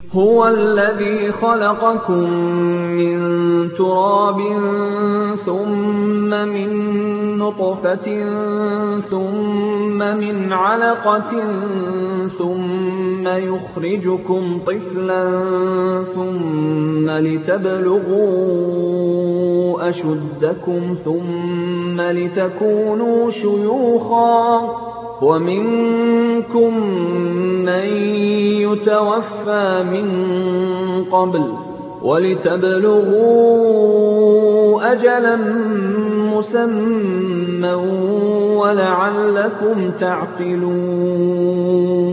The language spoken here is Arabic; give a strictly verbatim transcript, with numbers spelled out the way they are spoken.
هُوَ الَّذِي خَلَقَكُم مِّن تُرَابٍ ثُمَّ مِن نُّطْفَةٍ ثُمَّ مِنْ عَلَقَةٍ ثُمَّ يُخْرِجُكُمْ طِفْلًا ثُمَّ لِتَبْلُغُوا أَشُدَّكُمْ ثُمَّ لِتَكُونُوا شُيُوخًا ۚ وَمِنكُم مَّن يُتَوَفَّىٰ مِن قَبْلُ ۖ وَلِتَبْلُغُوا أَجَلًا مُّسَمًّى وَلَعَلَّكُمْ تَعْقِلُونَ